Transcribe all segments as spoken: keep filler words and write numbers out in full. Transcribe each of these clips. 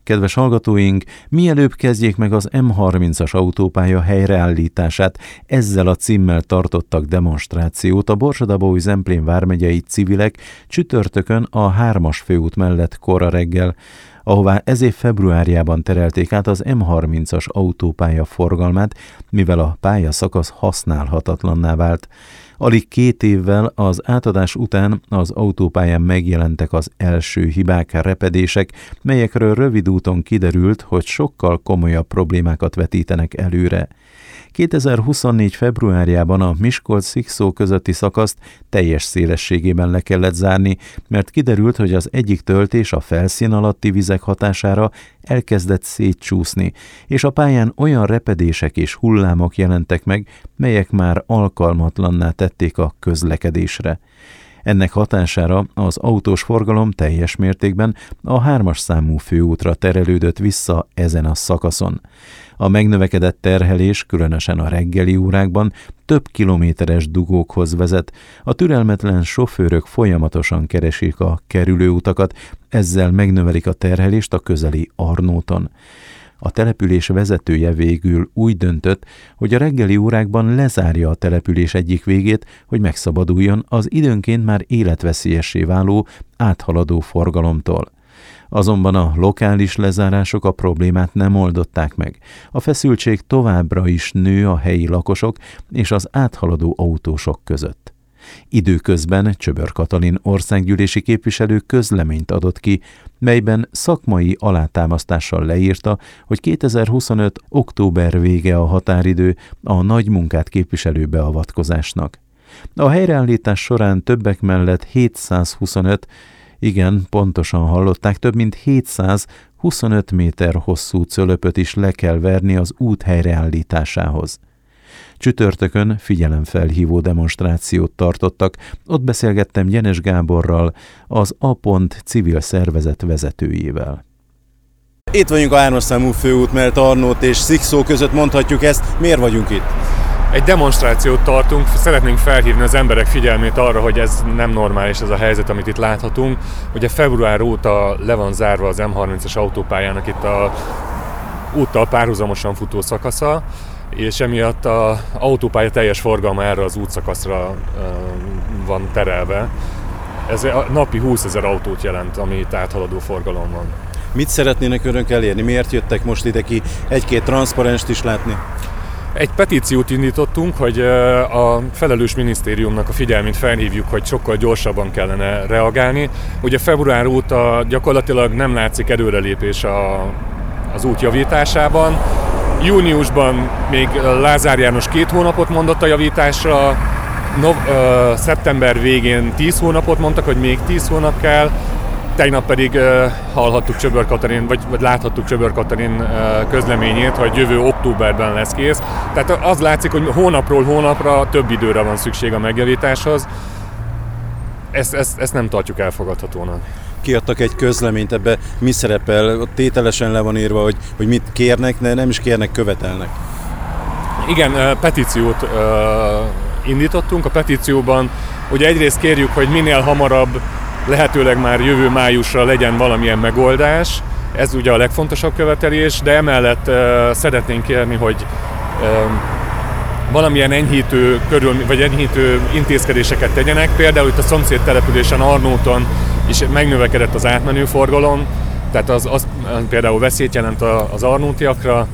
Kedves hallgatóink, mielőbb kezdjék meg az M harmincas autópálya helyreállítását. Ezzel a címmel tartottak demonstrációt a Borsod-Abaúj-Zemplén vármegyei civilek csütörtökön a hármas főút mellett kora reggel, ahová ez év februárjában terelték át az M harmincas autópálya forgalmát, mivel a pályaszakasz használhatatlanná vált. Alig két évvel az átadás után az autópályán megjelentek az első hibák, repedések, melyekről rövid úton kiderült, hogy sokkal komolyabb problémákat vetítenek előre. kétezer-huszonnégy februárjában a Miskolc-Szikszó közötti szakaszt teljes szélességében le kellett zárni, mert kiderült, hogy az egyik töltés a felszín alatti vizek hatására elkezdett szétcsúszni, és a pályán olyan repedések és hullámok jelentek meg, melyek már alkalmatlanná tették a közlekedésre. Ennek hatására az autós forgalom teljes mértékben a hármas számú főútra terelődött vissza ezen a szakaszon. A megnövekedett terhelés, különösen a reggeli órákban több kilométeres dugókhoz vezet. A türelmetlen sofőrök folyamatosan keresik a kerülőutakat, ezzel megnövelik a terhelést a közeli Arnóton. A település vezetője végül úgy döntött, hogy a reggeli órákban lezárja a település egyik végét, hogy megszabaduljon az időnként már életveszélyessé váló áthaladó forgalomtól. Azonban a lokális lezárások a problémát nem oldották meg. A feszültség továbbra is nő a helyi lakosok és az áthaladó autósok között. Időközben Csöbör Katalin országgyűlési képviselő közleményt adott ki, melyben szakmai alátámasztással leírta, hogy kétezer-huszonöt. október vége a határidő a nagy munkát képviselő beavatkozásnak. A helyreállítás során többek mellett hétszázhuszonöt, igen, pontosan hallották, több mint hétszázhuszonöt méter hosszú cölöpöt is le kell verni az út helyreállításához. Csütörtökön figyelemfelhívó demonstrációt tartottak, ott beszélgettem Jenes Gáborral, az A Pont civil szervezet vezetőjével. Itt vagyunk a hármas számú főút mellett Arnót és Szikszó között, mondhatjuk ezt. Miért vagyunk itt? Egy demonstrációt tartunk, szeretnénk felhívni az emberek figyelmét arra, hogy ez nem normális ez a helyzet, amit itt láthatunk. Ugye február óta le van zárva az M harmincas autópályának itt a úttal párhuzamosan futó szakasza, és emiatt az autópálya teljes forgalma erre az útszakaszra van terelve. Ez a napi húszezer autót jelent, ami itt áthaladó forgalom van. Mit szeretnének önök elérni? Miért jöttek most ide ki egy-két transzparenst is látni? Egy petíciót indítottunk, hogy a felelős minisztériumnak a figyelmét felhívjuk, hogy sokkal gyorsabban kellene reagálni. Ugye február óta gyakorlatilag nem látszik előrelépés a, az út javításában. Júniusban még Lázár János két hónapot mondott a javításra, no, uh, szeptember végén tíz hónapot mondtak, hogy még tíz hónap kell, tegnap pedig uh, hallhattuk Csöbör Katalin, vagy, vagy láthattuk Csöbör Katalin uh, közleményét, hogy jövő októberben lesz kész. Tehát az látszik, hogy hónapról hónapra több időre van szükség a megjavításhoz. Ezt, ezt, ezt nem tartjuk elfogadhatónak. Kiadtak egy közleményt, ebbe mi szerepel? Tételesen le van írva, hogy, hogy mit kérnek, de nem is kérnek, követelnek. Igen, petíciót uh, indítottunk. A petícióban ugye egyrészt kérjük, hogy minél hamarabb, lehetőleg már jövő májusra legyen valamilyen megoldás. Ez ugye a legfontosabb követelés, de emellett uh, szeretnénk kérni, hogy uh, valamilyen enyhítő, körül, vagy enyhítő intézkedéseket tegyenek. Például itt a szomszéd településen Arnóton is megnövekedett az átmenő forgalom, tehát az, az például veszélyt jelent az arnótiakra.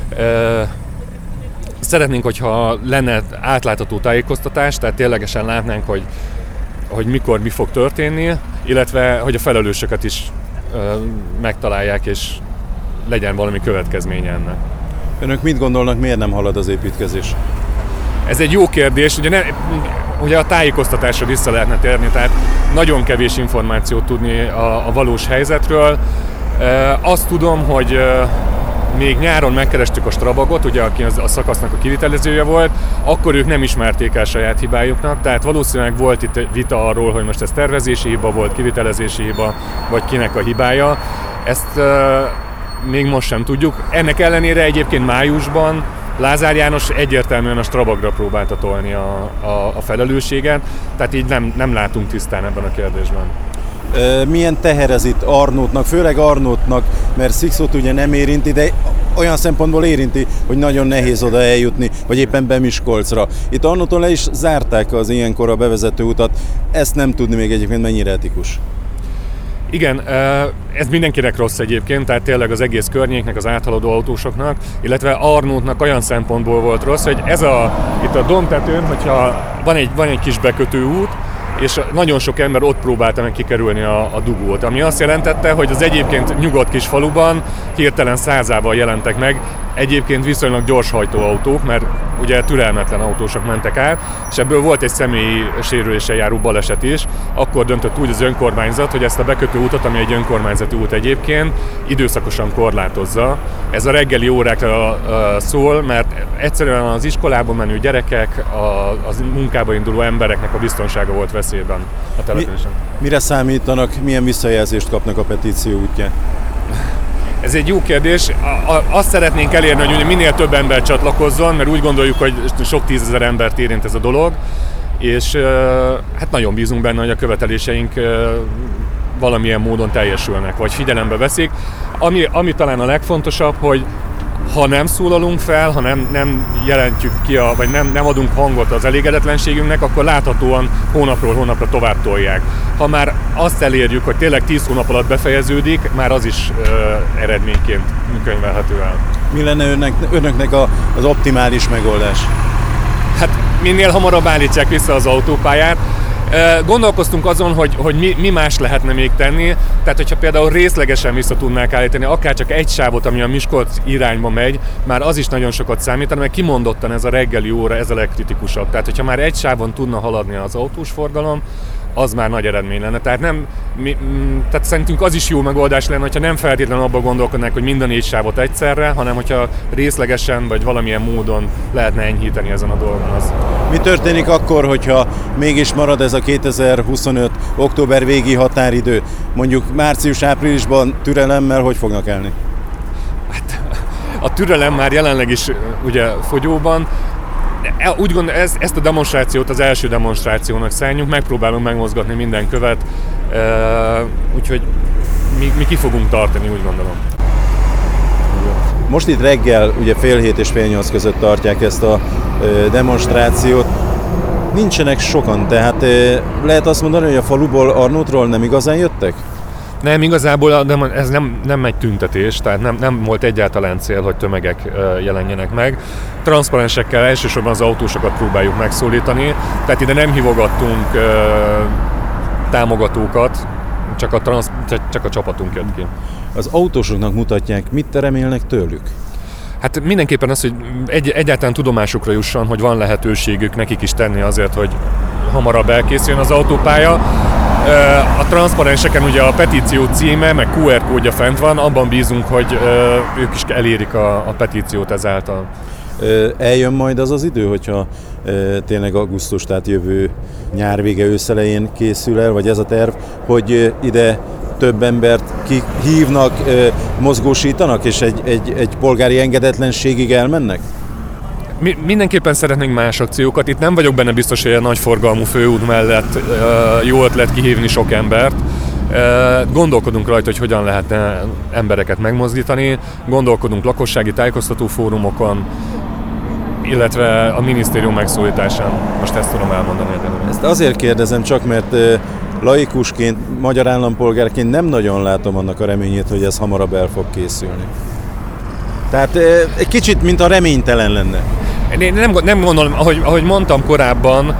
Szeretnénk, hogyha lenne átlátható tájékoztatás, tehát ténylegesen látnánk, hogy, hogy mikor mi fog történni, illetve hogy a felelősöket is megtalálják, és legyen valami következménye ennek. Önök mit gondolnak, miért nem halad az építkezés? Ez egy jó kérdés, ugye, ne, ugye a tájékoztatásra vissza lehetne térni, tehát nagyon kevés információt tudni a, a valós helyzetről. E, azt tudom, hogy e, még nyáron megkerestük a Strabagot, ugye, aki az, a szakasznak a kivitelezője volt, akkor ők nem ismerték el saját hibájuknak, tehát valószínűleg volt itt vita arról, hogy most ez tervezési hiba volt, kivitelezési hiba, vagy kinek a hibája. Ezt e, még most sem tudjuk. Ennek ellenére egyébként májusban Lázár János egyértelműen a Strabagra próbálta tolni a, a, a felelősséget, tehát így nem, nem látunk tisztán ebben a kérdésben. Milyen teher ez itt Arnótnak, főleg Arnótnak, mert Szikszót ugye nem érinti, de olyan szempontból érinti, hogy nagyon nehéz oda eljutni, vagy éppen be Miskolcra. Itt Arnóton le is zárták az ilyenkor a bevezető utat, ezt nem tudni még egyébként mennyire etikus. Igen, ez mindenkinek rossz egyébként, tehát tényleg az egész környéknek, az áthaladó autósoknak, illetve Arnótnak olyan szempontból volt rossz, hogy ez a, itt a dombtetőn, hogyha van egy, van egy kis bekötő út, és nagyon sok ember ott próbálta meg kikerülni a, a dugót, ami azt jelentette, hogy az egyébként nyugodt kis faluban hirtelen százával jelentek meg egyébként viszonylag gyorshajtó autók, mert ugye türelmetlen autósok mentek át, és ebből volt egy személyi sérüléssel járó baleset is. Akkor döntött úgy az önkormányzat, hogy ezt a bekötő utat, ami egy önkormányzati út egyébként, időszakosan korlátozza. Ez a reggeli órákra szól, mert egyszerűen az iskolában menő gyerekek, a, az munkába induló embereknek a biztonsága volt veszélyben a településen. Mi, mire számítanak, milyen visszajelzést kapnak a petíció útján? Ez egy jó kérdés. Azt szeretnénk elérni, hogy minél több ember csatlakozzon, mert úgy gondoljuk, hogy sok tízezer embert érint ez a dolog, és hát nagyon bízunk benne, hogy a követeléseink valamilyen módon teljesülnek, vagy figyelembe veszik. Ami, ami talán a legfontosabb, hogy ha nem szólalunk fel, ha nem, nem jelentjük ki, a, vagy nem, nem adunk hangot az elégedetlenségünknek, akkor láthatóan hónapról hónapra tovább tolják. Ha már azt elérjük, hogy tényleg tíz hónap alatt befejeződik, már az is ö, eredményként könyvelhető el. Mi lenne önnek, önöknek a, az optimális megoldás? Hát minél hamarabb állítsák vissza az autópályát. Gondolkoztunk azon, hogy, hogy mi, mi más lehetne még tenni, tehát hogyha például részlegesen vissza tudnák állítani, akár csak egy sávot, ami a Miskolc irányba megy, már az is nagyon sokat számítana, mert kimondottan ez a reggeli óra, ez a legkritikusabb. Tehát hogyha már egy sávon tudna haladni az autós forgalom, az már nagy eredmény lenne. Tehát, nem, mi, tehát szerintünk az is jó megoldás lenne, hogyha nem feltétlenül abban gondolkodnánk, hogy minden négy sávot egyszerre, hanem hogyha részlegesen vagy valamilyen módon lehetne enyhíteni ezen a dolgon. Az. Mi történik akkor, hogyha mégis marad ez a kétezer-huszonöt október végi határidő? Mondjuk március-áprilisban türelemmel hogy fognak állni? Hát, a türelem már jelenleg is ugye fogyóban. Úgy gondolom, ez, ezt a demonstrációt az első demonstrációnak szánjuk, megpróbálunk megmozgatni minden követ, úgyhogy mi, mi ki fogunk tartani, úgy gondolom. Most itt reggel, ugye fél hét és fél nyolc között tartják ezt a demonstrációt. Nincsenek sokan, tehát lehet azt mondani, hogy a faluból, Arnótról nem igazán jöttek? Nem, igazából de ez nem, nem egy tüntetés, tehát nem, nem volt egyáltalán cél, hogy tömegek jelenjenek meg. Transzparensekkel elsősorban az autósokat próbáljuk megszólítani, tehát ide nem hívogattunk támogatókat, csak a, transz, csak a csapatunk jött ki. Az autósoknak mutatják, mit remélnek tőlük? Hát mindenképpen az, hogy egy, egyáltalán tudomásukra jusson, hogy van lehetőségük nekik is tenni azért, hogy hamarabb elkészüljön az autópálya. A transzparenseken ugye a petíció címe, meg kú er kódja fent van, abban bízunk, hogy ők is elérik a, a petíciót ezáltal. Eljön majd az az idő, hogyha tényleg augusztus, tehát jövő nyár vége, őszelején készül el, vagy ez a terv, hogy ide több embert kihívnak, mozgósítanak, és egy, egy, egy polgári engedetlenségig elmennek? Mi mindenképpen szeretnénk más akciókat. Itt nem vagyok benne biztos, hogy a nagyforgalmú főút mellett jó ötlet kihívni sok embert. Gondolkodunk rajta, hogy hogyan lehetne embereket megmozdítani, gondolkodunk lakossági tájékoztató fórumokon, illetve a minisztérium megszólításán. Most ezt tudom elmondani. Ezt azért kérdezem csak, mert laikusként, magyar állampolgárként nem nagyon látom annak a reményét, hogy ez hamarabb el fog készülni. Tehát egy kicsit, mint a reménytelen lenne. Én nem, nem gondolom, ahogy, ahogy mondtam korábban,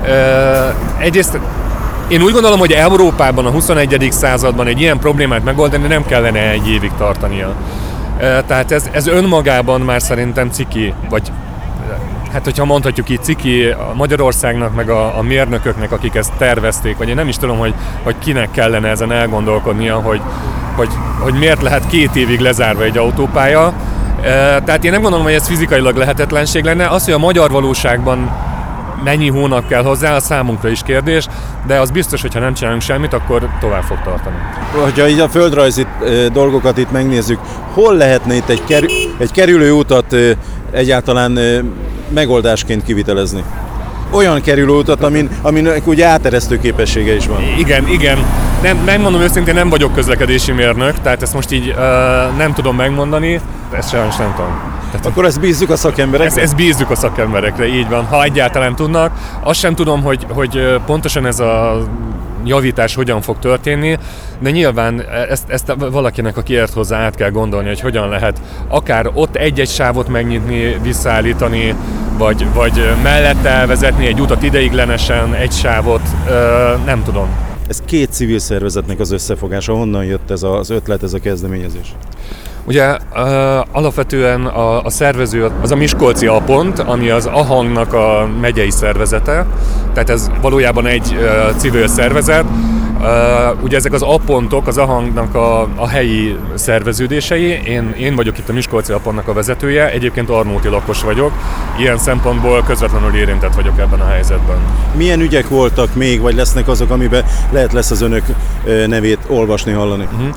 egyrészt én úgy gondolom, hogy Európában a huszonegyedik században egy ilyen problémát megoldani nem kellene egy évig tartania. Tehát ez, ez önmagában már szerintem ciki, vagy hát hogyha mondhatjuk így, ciki a Magyarországnak, meg a, a mérnököknek, akik ezt tervezték, vagy én nem is tudom, hogy, hogy kinek kellene ezen elgondolkodnia, hogy, hogy, hogy miért lehet két évig lezárva egy autópálya. Tehát én nem gondolom, hogy ez fizikailag lehetetlenség lenne. Az, hogy a magyar valóságban mennyi hónap kell hozzá, a számunkra is kérdés, de az biztos, hogy ha nem csinálunk semmit, akkor tovább fog tartani. Ha így a földrajzi dolgokat itt megnézzük, hol lehetne itt egy, kerül, egy kerülőutat egyáltalán megoldásként kivitelezni? Olyan kerülőutat, amin, aminek ugye áteresztő képessége is van. Igen, igen. Nem, megmondom őszintén, nem vagyok közlekedési mérnök, tehát ezt most így uh, nem tudom megmondani, ezt sajnos nem tudom. Tehát, Akkor ezt bízzuk a szakemberekre? Ezt, ezt bízzuk a szakemberekre, így van, ha egyáltalán tudnak. Azt sem tudom, hogy, hogy pontosan ez a javítás hogyan fog történni, de nyilván ezt, ezt valakinek, aki ért hozzá, át kell gondolni, hogy hogyan lehet akár ott egy-egy sávot megnyitni, visszaállítani, vagy, vagy mellette elvezetni egy utat ideiglenesen, egy sávot, nem tudom. Ez két civil szervezetnek az összefogása. Honnan jött ez az ötlet, ez a kezdeményezés? Ugye uh, alapvetően a, a szervező az a Miskolci A-pont, ami az á há-nak a megyei szervezete, tehát ez valójában egy uh, civil szervezet. Uh, ugye ezek az A-pontok az á há-nak a, a helyi szerveződései, én, én vagyok itt a Miskolci A-pontnak a vezetője, egyébként arnóti lakos vagyok, ilyen szempontból közvetlenül érintett vagyok ebben a helyzetben. Milyen ügyek voltak még, vagy lesznek azok, amiben lehet lesz az önök nevét olvasni, hallani? Uh-huh.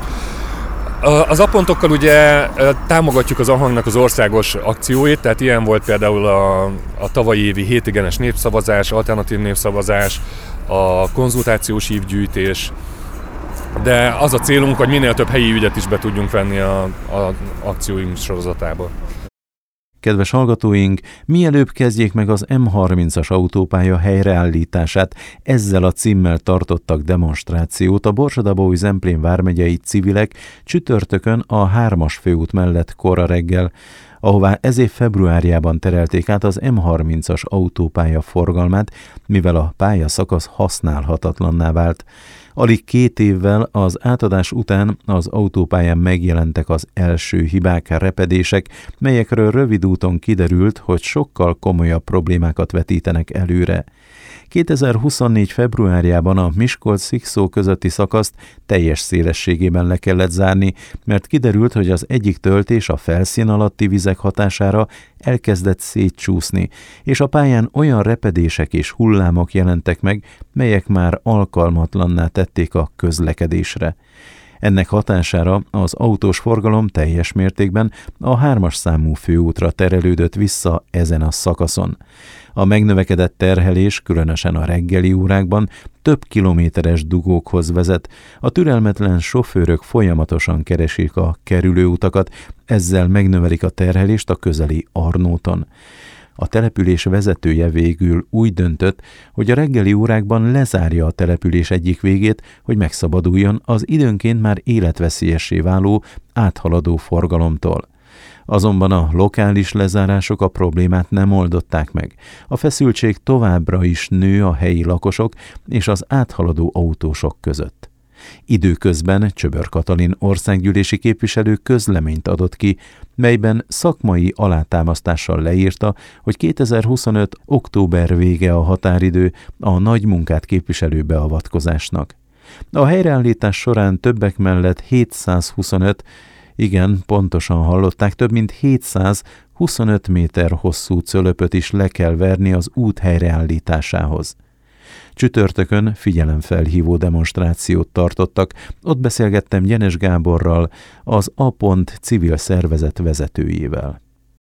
Az A-pontokkal ugye támogatjuk az á há-nak az országos akcióit, tehát ilyen volt például a, a tavalyi évi hétigenes népszavazás, alternatív népszavazás, a konzultációs hívgyűjtés, de az a célunk, hogy minél több helyi ügyet is be tudjunk venni a, a akcióink sorozatába. Kedves hallgatóink, mielőbb kezdjék meg az M harmincas autópálya helyreállítását, ezzel a címmel tartottak demonstrációt a Borsod-Abaúj-Zemplén vármegyei civilek csütörtökön a hármas főút mellett kora reggel, ahová ez év februárjában terelték át az M harmincas autópálya forgalmát, mivel a pályaszakasz használhatatlanná vált. Alig két évvel az átadás után az autópályán megjelentek az első hibák, repedések, melyekről rövid úton kiderült, hogy sokkal komolyabb problémákat vetítenek előre. kétezer-huszonnégy februárjában a Miskolc-Szikszó közötti szakaszt teljes szélességében le kellett zárni, mert kiderült, hogy az egyik töltés a felszín alatti vizek hatására elkezdett szétcsúszni, és a pályán olyan repedések és hullámok jelentek meg, melyek már alkalmatlanná tették a közlekedésre. Ennek hatására az autós forgalom teljes mértékben a hármas számú főútra terelődött vissza ezen a szakaszon. A megnövekedett terhelés, különösen a reggeli órákban több kilométeres dugókhoz vezet. A türelmetlen sofőrök folyamatosan keresik a kerülőutakat, ezzel megnövelik a terhelést a közeli Arnóton. A település vezetője végül úgy döntött, hogy a reggeli órákban lezárja a település egyik végét, hogy megszabaduljon az időnként már életveszélyessé váló áthaladó forgalomtól. Azonban a lokális lezárások a problémát nem oldották meg. A feszültség továbbra is nő a helyi lakosok és az áthaladó autósok között. Időközben Csöbör Katalin országgyűlési képviselő közleményt adott ki, melyben szakmai alátámasztással leírta, hogy kétezer-huszonöt. október vége a határidő a nagy munkát képviselő beavatkozásnak. A helyreállítás során többek mellett hétszázhuszonöt, igen, pontosan hallották, több mint hétszázhuszonöt méter hosszú cölöpöt is le kell verni az út helyreállításához. Csütörtökön figyelemfelhívó demonstrációt tartottak, ott beszélgettem Gyenes Gáborral, az A-pont civil szervezet vezetőjével.